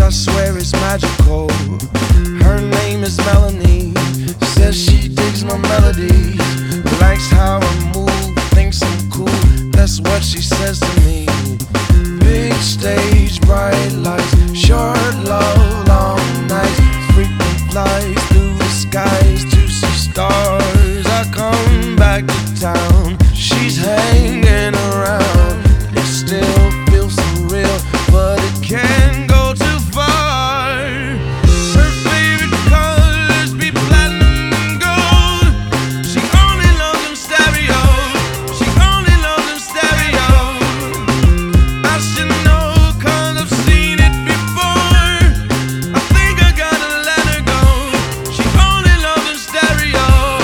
I swear it's magical. Her name is Melanie. Says she digs my melodies, likes how I move, thinks I'm cool. That's what she says to me. Big stage, bright lights, short love, long nights, frequent flights through the skies to see stars. I come back to town, she's hanging around. It still feels surreal, but it can't go too far. Her favorite colors be platinum and gold. She only loves them stereo. She only loves them stereo. I should know 'cause I've seen it before. I think I gotta let her go. She only loves them stereo.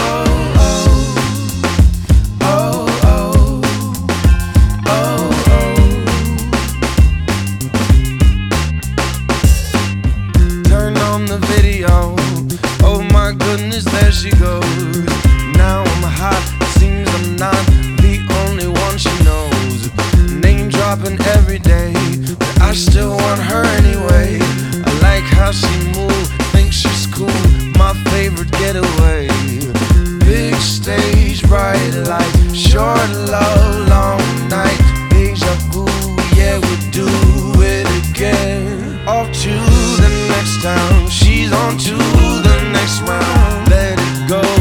Turn on the video. Oh my goodness, there she goes. Now I'm hot, seems I'm not the only one she knows. Name dropping every day, but I still want her anyway. I like how she moves, think she's cool, my favorite getaway. Big stage, bright lights, short love, long night, deja vu, yeah, we do it again. Off to the next town, she's on to the next round. Let it go.